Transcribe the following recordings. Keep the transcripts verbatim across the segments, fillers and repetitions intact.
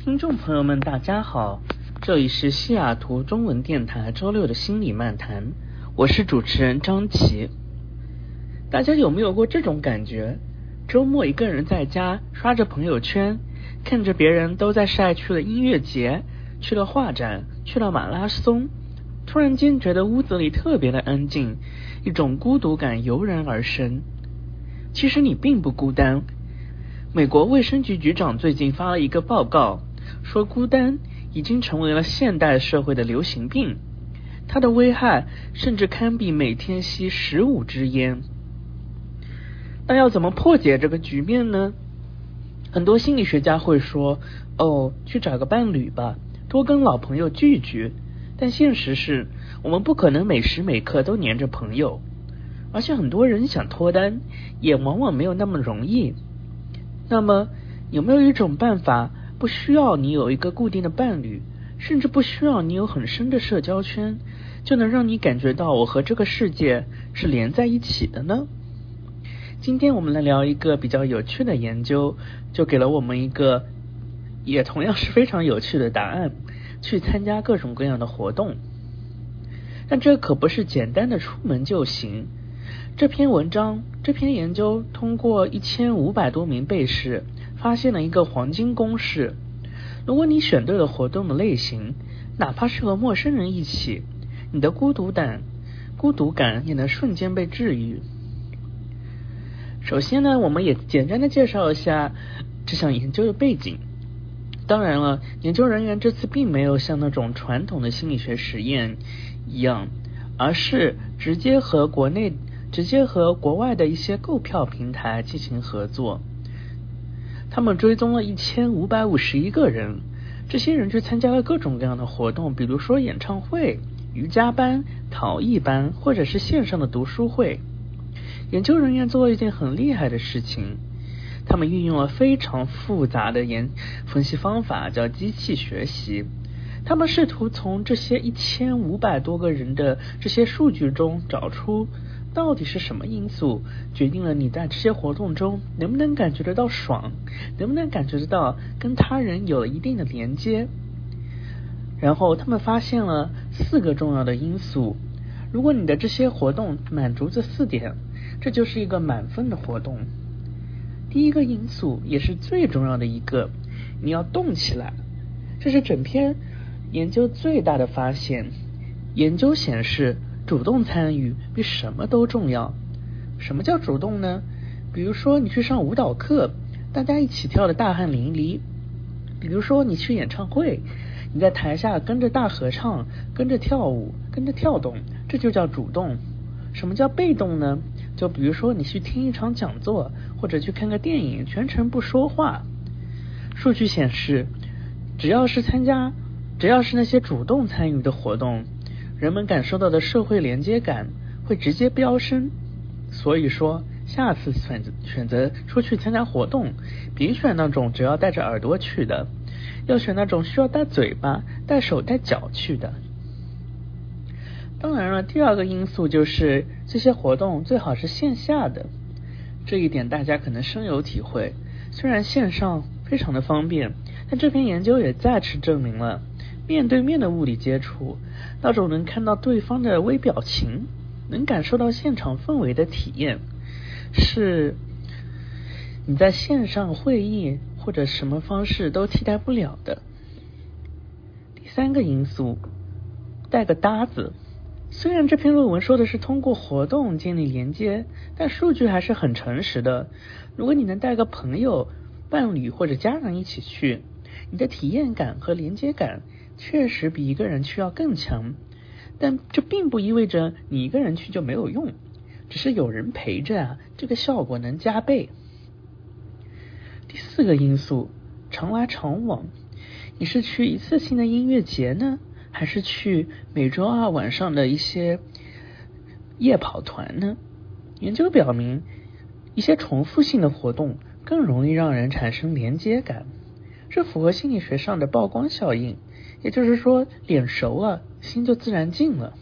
听众朋友们大家好，这里是西雅图中文电台周六的心理漫谈，我是主持人张琪。大家有没有过这种感觉？周末一个人在家刷着朋友圈，看着别人都在晒去了音乐节，去了画展，去了马拉松，突然间觉得屋子里特别的安静，一种孤独感油然而生。其实你并不孤单，美国卫生局局长最近发了一个报告，说孤单已经成为了现代社会的流行病，它的危害甚至堪比每天吸十五支烟。那要怎么破解这个局面呢？很多心理学家会说，哦，去找个伴侣吧，多跟老朋友聚一聚。但现实是，我们不可能每时每刻都黏着朋友，而且很多人想脱单，也往往没有那么容易。那么，有没有一种办法，不需要你有一个固定的伴侣，甚至不需要你有很深的社交圈，就能让你感觉到我和这个世界是连在一起的呢？今天我们来聊一个比较有趣的研究，就给了我们一个也同样是非常有趣的答案，去参加各种各样的活动。但这可不是简单的出门就行。这篇文章这篇研究通过一千五百多名被试，发现了一个黄金公式：如果你选对了活动的类型，哪怕是和陌生人一起，你的孤独感孤独感也能瞬间被治愈。首先呢，我们也简单的介绍一下这项研究的背景。当然了，研究人员这次并没有像那种传统的心理学实验一样，而是直接和国内直接和国外的一些购票平台进行合作。他们追踪了一千五百五十一个人，这些人去参加了各种各样的活动，比如说演唱会、瑜伽班、陶艺班，或者是线上的读书会。研究人员做了一件很厉害的事情，他们运用了非常复杂的研分析方法，叫机器学习。他们试图从这些一千五百多个人的这些数据中找出到底是什么因素决定了你在这些活动中能不能感觉得到爽，能不能感觉得到跟他人有了一定的连接。然后他们发现了四个重要的因素，如果你的这些活动满足这四点，这就是一个满分的活动。第一个因素也是最重要的一个，你要动起来。这是整篇研究最大的发现。研究显示，主动参与比什么都重要。什么叫主动呢？比如说你去上舞蹈课，大家一起跳得大汗淋漓；比如说你去演唱会，你在台下跟着大合唱，跟着跳舞，跟着跳动，这就叫主动。什么叫被动呢？就比如说你去听一场讲座，或者去看个电影，全程不说话。数据显示，只要是参加只要是那些主动参与的活动，人们感受到的社会连接感会直接飙升。所以说，下次选择选择出去参加活动，别选那种只要带着耳朵去的，要选那种需要带嘴巴、带手、带脚去的。当然了，第二个因素就是这些活动最好是线下的，这一点大家可能深有体会。虽然线上非常的方便，但这篇研究也再次证明了，面对面的物理接触，那种能看到对方的微表情，能感受到现场氛围的体验，是你在线上会议或者什么方式都替代不了的。第三个因素，带个搭子。虽然这篇论文说的是通过活动建立连接，但数据还是很诚实的。如果你能带个朋友、伴侣或者家人一起去，你的体验感和连接感确实比一个人去要更强。但这并不意味着你一个人去就没有用，只是有人陪着啊，这个效果能加倍。第四个因素，常来常往。你是去一次性的音乐节呢，还是去每周二晚上的一些夜跑团呢？研究表明，一些重复性的活动更容易让人产生连接感，这符合心理学上的曝光效应，也就是说，脸熟了，心就自然近了。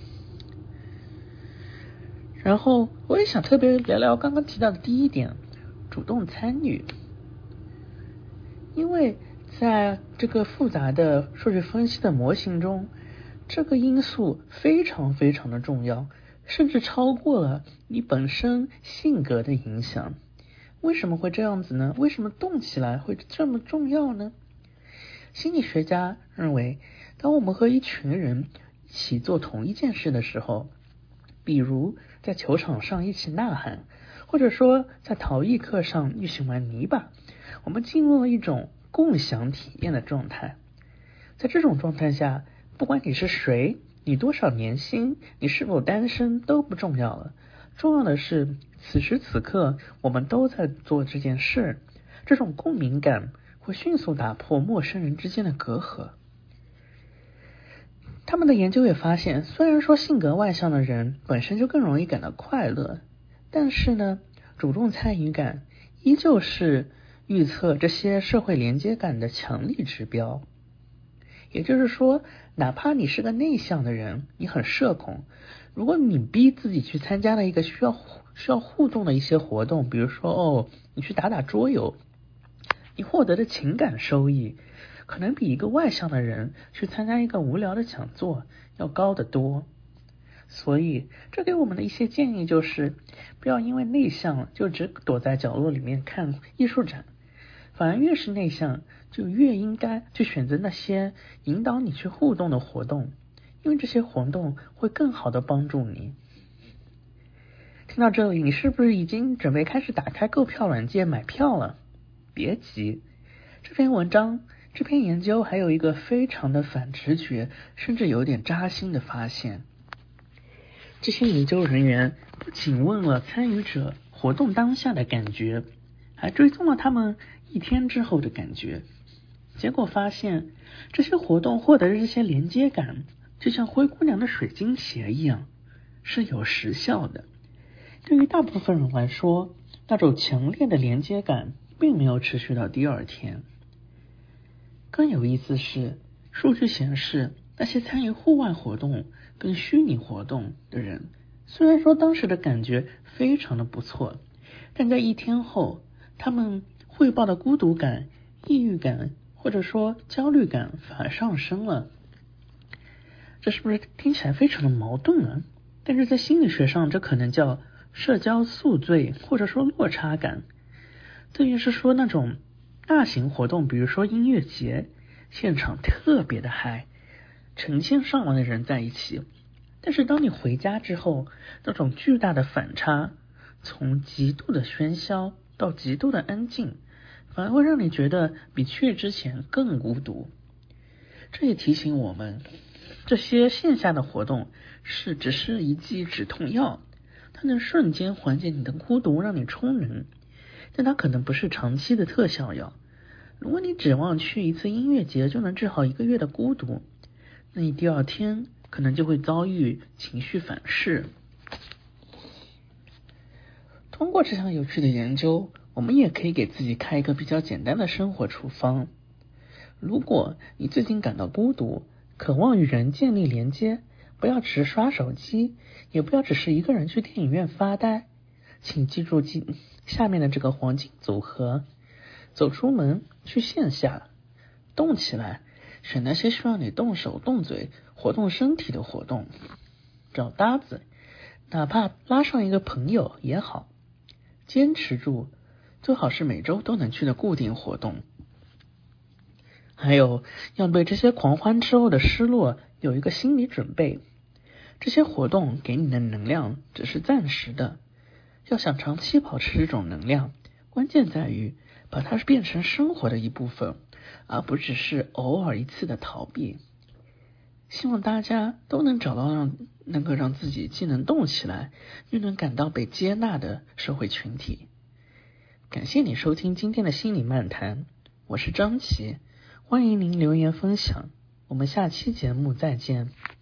然后我也想特别聊聊刚刚提到的第一点，主动参与。因为在这个复杂的数据分析的模型中，这个因素非常非常的重要，甚至超过了你本身性格的影响。为什么会这样子呢？为什么动起来会这么重要呢？心理学家认为，当我们和一群人一起做同一件事的时候，比如在球场上一起呐喊，或者说在陶艺课上一起玩泥巴，我们进入了一种共享体验的状态。在这种状态下，不管你是谁，你多少年薪，你是否单身都不重要了，重要的是此时此刻我们都在做这件事。这种共鸣感会迅速打破陌生人之间的隔阂。他们的研究也发现，虽然说性格外向的人本身就更容易感到快乐，但是呢，主动参与感依旧是预测这些社会连接感的强力指标。也就是说，哪怕你是个内向的人，你很社恐，如果你逼自己去参加了一个需要需要互动的一些活动，比如说哦，你去打打桌游，你获得的情感收益可能比一个外向的人去参加一个无聊的讲座要高得多。所以这给我们的一些建议就是，不要因为内向就只躲在角落里面看艺术展，反而越是内向就越应该去选择那些引导你去互动的活动，因为这些活动会更好的帮助你。听到这里，你是不是已经准备开始打开购票软件买票了？别急，这篇文章这篇研究还有一个非常的反直觉，甚至有点扎心的发现。这些研究人员不仅问了参与者活动当下的感觉，还追踪了他们一天之后的感觉。结果发现，这些活动获得的这些连接感，就像灰姑娘的水晶鞋一样，是有时效的。对于大部分人来说，那种强烈的连接感并没有持续到第二天。更有意思是，数据显示，那些参与户外活动跟虚拟活动的人，虽然说当时的感觉非常的不错，但在一天后，他们汇报的孤独感、抑郁感或者说焦虑感反而上升了。这是不是听起来非常的矛盾啊？但是在心理学上，这可能叫社交宿醉或者说落差感。特别是说那种大型活动，比如说音乐节，现场特别的嗨，成千上万的人在一起，但是当你回家之后，那种巨大的反差，从极度的喧嚣到极度的安静，反而会让你觉得比去之前更孤独。这也提醒我们，这些线下的活动是只是一剂止痛药，它能瞬间缓解你的孤独，让你充能，但它可能不是长期的特效药。如果你指望去一次音乐节就能治好一个月的孤独，那你第二天可能就会遭遇情绪反噬。通过这项有趣的研究，我们也可以给自己开一个比较简单的生活处方。如果你最近感到孤独，渴望与人建立连接，不要只是刷手机，也不要只是一个人去电影院发呆，请记住下面的这个黄金组合：走出门，去线下，动起来，选那些需要你动手动嘴活动身体的活动，找搭子，哪怕拉上一个朋友也好，坚持住，最好是每周都能去的固定活动。还有，要对这些狂欢之后的失落有一个心理准备，这些活动给你的能量只是暂时的，要想长期保持这种能量，关键在于把它变成生活的一部分，而不只是偶尔一次的逃避。希望大家都能找到让能够让自己既能动起来，又能感到被接纳的社会群体。感谢你收听今天的心理漫谈，我是张琪，欢迎您留言分享，我们下期节目再见。